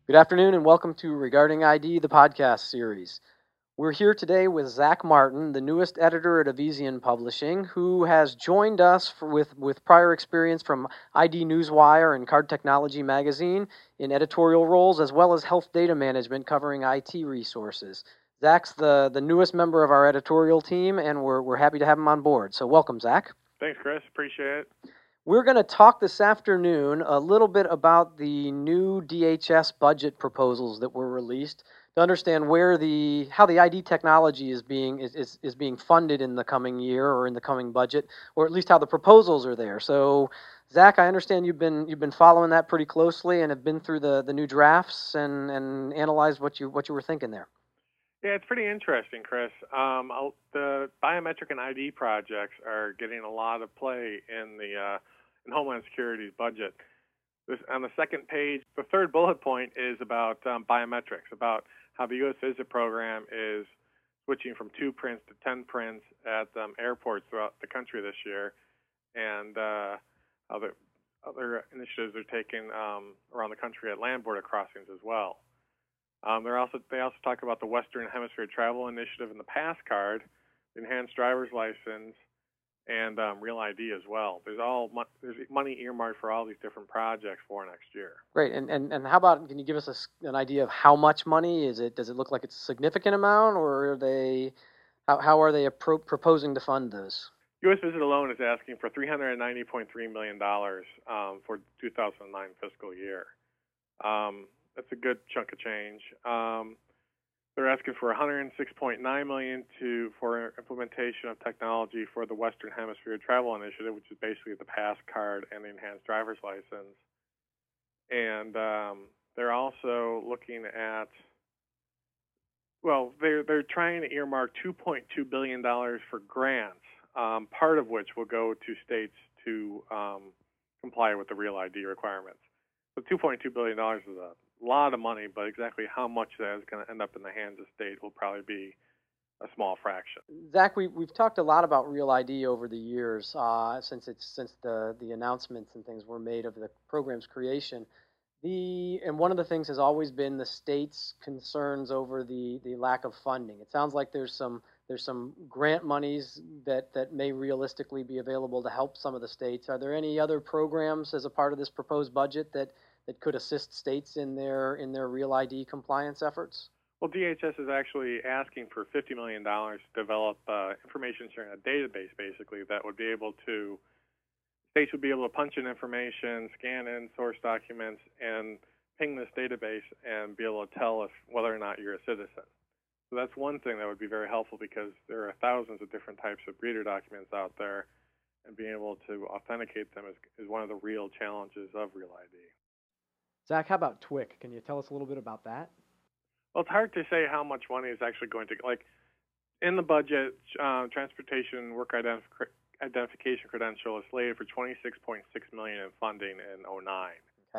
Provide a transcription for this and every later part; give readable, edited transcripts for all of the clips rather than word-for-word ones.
Good afternoon and welcome to Regarding ID, the podcast series. We're here today with Zach Martin, the newest editor at Avesian Publishing, who has joined us with prior experience from ID Newswire and Card Technology Magazine in editorial roles, as well as health data management covering IT resources. Zach's the newest member of our editorial team, and we're happy to have him on board. So welcome, Zach. Thanks, Chris. Appreciate it. We're going to talk this afternoon a little bit about the new DHS budget proposals that were released to understand how the ID technology is being funded in the coming year or in the coming budget, or at least how the proposals are there. So, Zach, I understand you've been following that pretty closely and have been through the new drafts and analyzed what you were thinking there. Yeah, it's pretty interesting, Chris. The biometric and ID projects are getting a lot of play in Homeland Security's budget. On the second page, the third bullet point is about biometrics, about how the U.S. Visit Program is switching from 2 prints to 10 prints at airports throughout the country this year, and other initiatives are taken around the country at land border crossings as well. They also talk about the Western Hemisphere Travel Initiative and the Pass Card, the Enhanced Driver's License, and Real ID as well. There's money earmarked for all these different projects for next year. Great. And how about, can you give us an idea of how much money? Does it look like it's a significant amount, or how are they proposing to fund those? U.S. Visit alone is asking for $390.3 million for 2009 fiscal year. That's a good chunk of change. They're asking for $106.9 million for implementation of technology for the Western Hemisphere Travel Initiative, which is basically the Pass Card and the Enhanced Driver's License. And they're also looking at, they're trying to earmark $2.2 billion for grants, part of which will go to states to comply with the Real ID requirements. So $2.2 billion is a lot of money, but exactly how much that is going to end up in the hands of state will probably be a small fraction. Zach, we've talked a lot about Real ID over the years since the announcements and things were made of the program's creation. And one of the things has always been the state's concerns over the lack of funding. It sounds like there's some grant monies that may realistically be available to help some of the states. Are there any other programs as a part of this proposed budget that could assist states in their Real ID compliance efforts? Well, DHS is actually asking for $50 million to develop information sharing a database, basically, that would be able to, states would be able to punch in information, scan in source documents, and ping this database and be able to tell us whether or not you're a citizen. So that's one thing that would be very helpful, because there are thousands of different types of reader documents out there, and being able to authenticate them is one of the real challenges of Real ID. Zach, how about TWIC? Can you tell us a little bit about that? Well, it's hard to say how much money is actually going to, in the budget, transportation work identification credential is slated for $26.6 million in funding in 2009.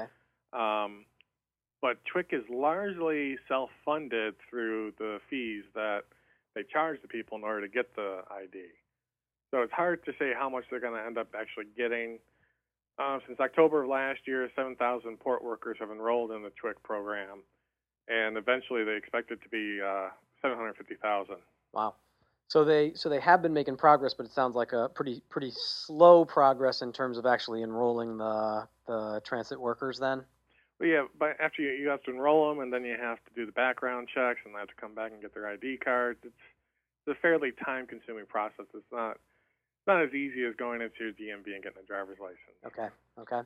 Okay. But TWIC is largely self-funded through the fees that they charge the people in order to get the ID. So it's hard to say how much they're going to end up actually getting. Since October of last year, 7,000 port workers have enrolled in the TWIC program, and eventually they expect it to be 750,000. Wow. So they have been making progress, but it sounds like a pretty slow progress in terms of actually enrolling the transit workers then? Well, yeah, but after you have to enroll them, and then you have to do the background checks, and they have to come back and get their ID cards. It's a fairly time-consuming process. It's not as easy as going into your DMV and getting a driver's license. Okay.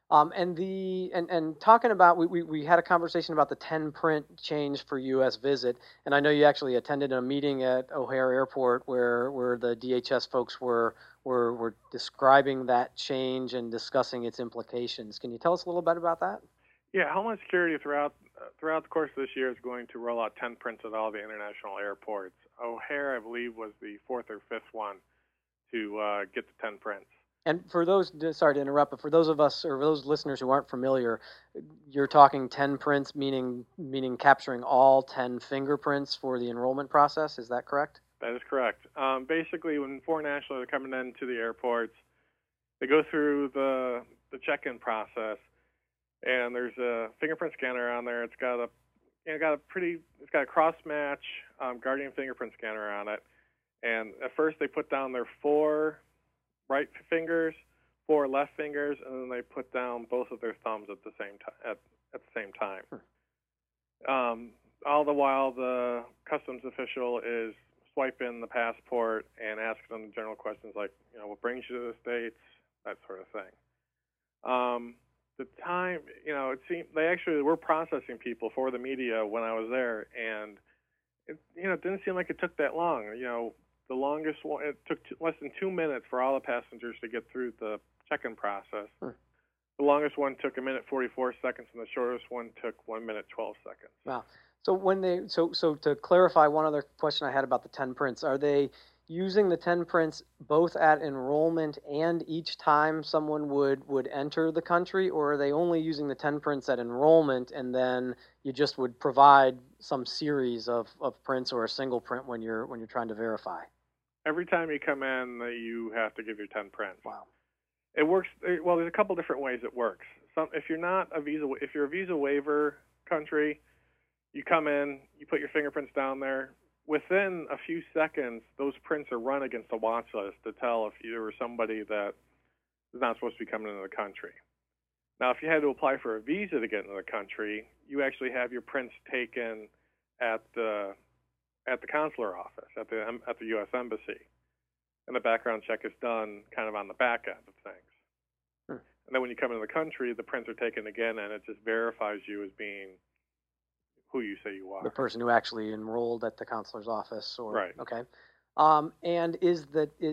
And talking about, we had a conversation about the 10 print change for U.S. Visit, and I know you actually attended a meeting at O'Hare Airport where the DHS folks were describing that change and discussing its implications. Can you tell us a little bit about that? Yeah, Homeland Security throughout the course of this year is going to roll out 10 prints at all the international airports. O'Hare, I believe, was the 4th or 5th one to get the 10 prints. And for those, sorry to interrupt, but for those of us or those listeners who aren't familiar, you're talking 10 prints, meaning capturing all 10 fingerprints for the enrollment process. Is that correct? That is correct. Basically, when foreign nationals are coming into the airports, they go through the check-in process, and there's a fingerprint scanner on there. It's got a it's got a cross match Guardian fingerprint scanner on it. And at first they put down their 4 right fingers, 4 left fingers, and then they put down both of their thumbs at the same time. At the same time. All the while, the customs official is swiping the passport and asking them general questions like, what brings you to the States, that sort of thing. The time, it seemed they actually were processing people for the media when I was there, and it didn't seem like it took that long. The longest one, it took less than 2 minutes for all the passengers to get through the check-in process. The longest one took 1:44 seconds, and the shortest one took 1:12 seconds. Wow. So when they so to clarify, one other question I had about the 10 prints, are they using the 10 prints both at enrollment and each time someone would enter the country, or are they only using the 10 prints at enrollment and then you just would provide some series of prints or a single print when you're trying to verify? Every time you come in, you have to give your 10 prints. Wow. It works well. There's a couple different ways it works. If you're a visa waiver country, you come in, you put your fingerprints down there. Within a few seconds, those prints are run against a watch list to tell if you were somebody that is not supposed to be coming into the country. Now, if you had to apply for a visa to get into the country, you actually have your prints taken at the consular office, at the U.S. Embassy. And the background check is done kind of on the back end of things. And then when you come into the country, the prints are taken again, and it just verifies you as being who you say you are. The person who actually enrolled at the consular's office, or right. Okay. And is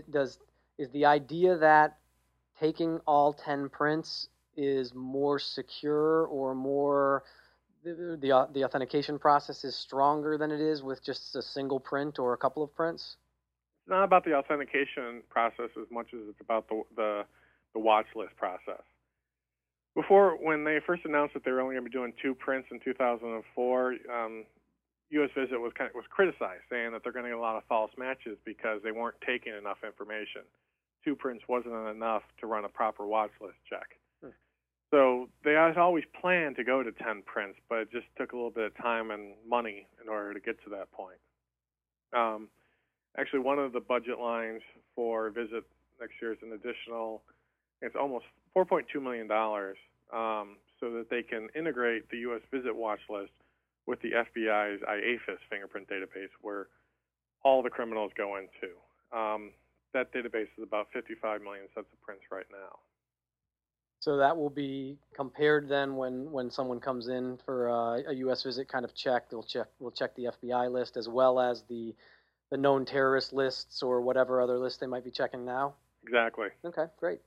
the idea that taking all 10 prints is more secure, or more the authentication process is stronger than it is with just a single print or a couple of prints? It's not about the authentication process as much as it's about the watch list process. Before, when they first announced that they were only going to be doing 2 prints in 2004, U.S. Visit was criticized, saying that they're going to get a lot of false matches because they weren't taking enough information. 2 prints wasn't enough to run a proper watch list check. So they had always planned to go to 10 prints, but it just took a little bit of time and money in order to get to that point. Actually, one of the budget lines for Visit next year is an additional, it's almost $4.2 million, so that they can integrate the U.S. Visit watch list with the FBI's IAFIS fingerprint database, where all the criminals go into. That database is about 55 million sets of prints right now. So that will be compared then when someone comes in for a U.S. Visit kind of check. We'll check the FBI list as well as the known terrorist lists or whatever other list they might be checking now. Exactly. Okay, great.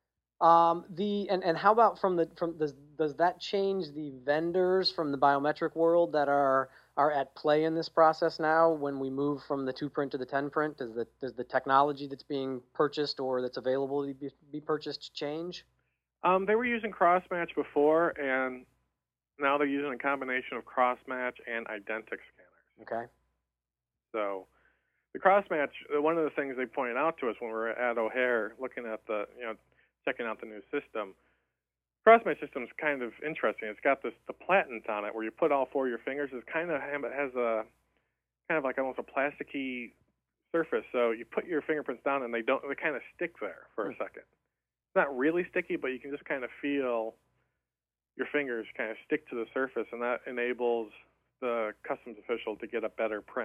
And how about does that change the vendors from the biometric world that are at play in this process now when we move from the 2 print to the 10 print? Does the technology that's being purchased or that's available to be purchased change? They were using cross-match before, and now they're using a combination of cross-match and identic scanners. Okay. So the cross-match, one of the things they pointed out to us when we were at O'Hare looking at checking out the new system, cross-match system is kind of interesting. It's got the platens on it where you put all 4 of your fingers. It has a kind of like almost a plasticky surface. So you put your fingerprints down and they kind of stick there for a second. It's not really sticky, but you can just kind of feel your fingers kind of stick to the surface, and that enables the customs official to get a better print.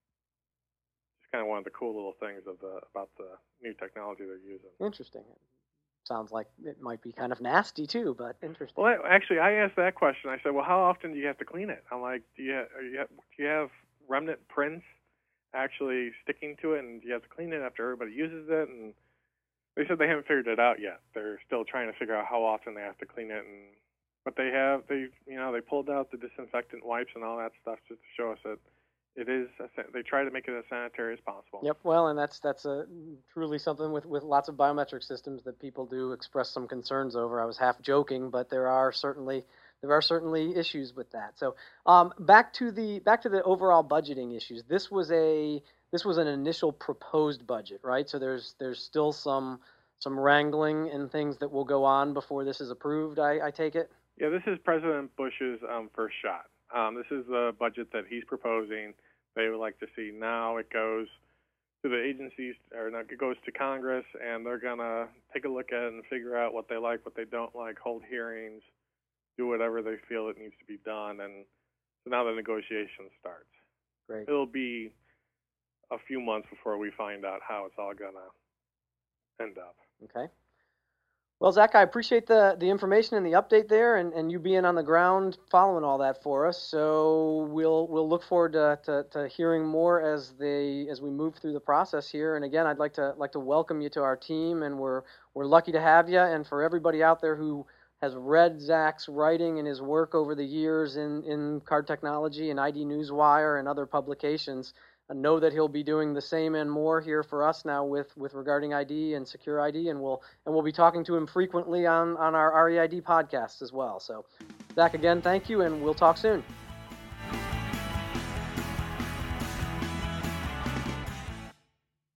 It's kind of one of the cool little things about the new technology they're using. Interesting. Sounds like it might be kind of nasty too, but interesting. Well, actually, I asked that question. I said, "Well, how often do you have to clean it?" I'm like, "Do you have remnant prints actually sticking to it, and do you have to clean it after everybody uses it?" And they said they haven't figured it out yet. They're still trying to figure out how often they have to clean it, but they pulled out the disinfectant wipes and all that stuff just to show us that they try to make it as sanitary as possible. Yep. Well, and that's truly something with lots of biometric systems that people do express some concerns over. I was half joking, but there are certainly issues with that. So back to the overall budgeting issues. This was an initial proposed budget, right? So there's still some wrangling and things that will go on before this is approved, I take it? Yeah, this is President Bush's first shot. This is the budget that he's proposing. They would like to see now. It goes to the agencies, or not, it goes to Congress, and they're gonna take a look at it and figure out what they like, what they don't like, hold hearings, do whatever they feel it needs to be done, and so now the negotiation starts. Great. It'll be a few months before we find out how it's all gonna end up. Okay. Well, Zach, I appreciate the information and the update there, and you being on the ground following all that for us. So we'll look forward to hearing more as we move through the process here. And again, I'd like to welcome you to our team, and we're lucky to have you. And for everybody out there who has read Zach's writing and his work over the years in card technology and ID Newswire and other publications, know that he'll be doing the same and more here for us now with regarding ID and secure ID, and we'll be talking to him frequently on our REID podcast as well. So, Zach, again, thank you, and we'll talk soon.